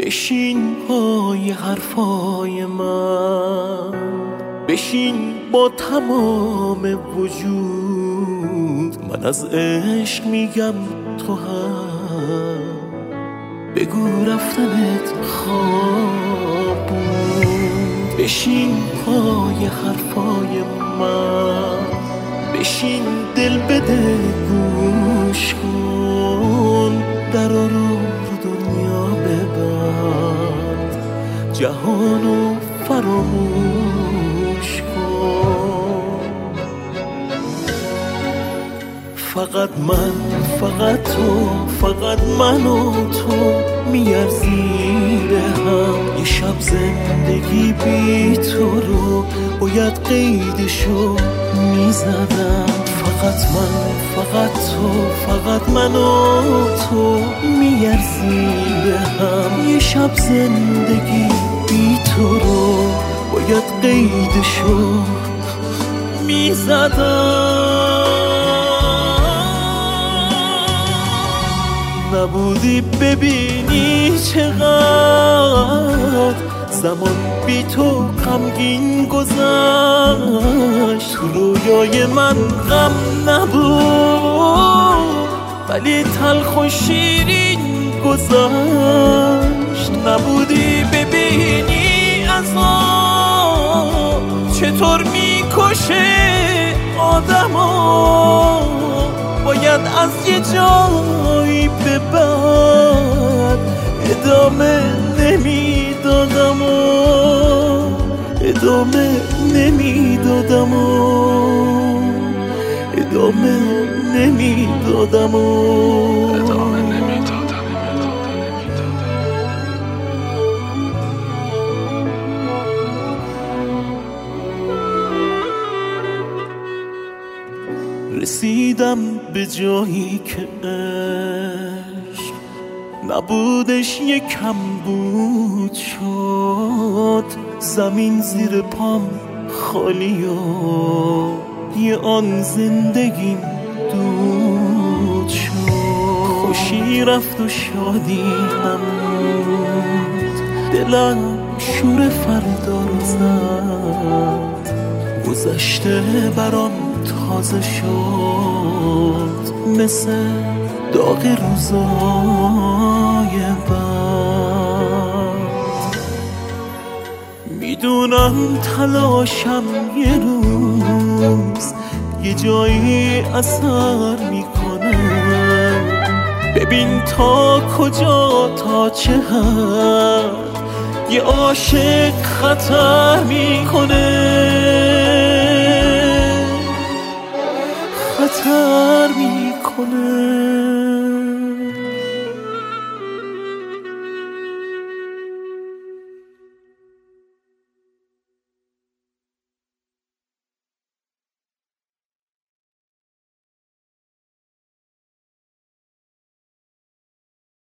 بشین پای حرفای من، بشین با تمام وجود. من از عشق میگم تو هم بگو رفتنت خواب بود. بشین پای حرفای من، بشین دل بده گوش کن. درا رو دنیا ببند، جهانو فراموش کن. فقط من، فقط تو، فقط من و تو میارزیم به هم. یه شب زندگی بی تو رو باید قیدشو میزدم. فقط من، فقط تو، فقط من و تو میارزیم به هم. یه شب زندگی بی تو رو باید قیدشو میزدم. نبودی ببینی چقدر زمان بی تو غمگین گذشت. تو رویای من غم نبود ولی تلخ و شیرین گذشت. نبودی ببینی عذاب چطور میکشه آدمو. باید از یه جایی به بعد ادامه نمیدادم و ادامه نمیدادم و ادامه نمیدادم و ادامه نمیدادم. رسیدم به جایی که عشق نبودش یکم بود شد. زمین زیر پام خالی و یه آن زندگیم دود شد. خوشی رفت و شادی نمود، دلم شور فردا رو زد. گذشته برام تازه شد مثل داغ روزای بعد. میدونم تلاشم یه روز یه جایی اثر میکنه. ببین تا کجا، تا چه حد یه عاشق خطر میکنه. خطر میکنه.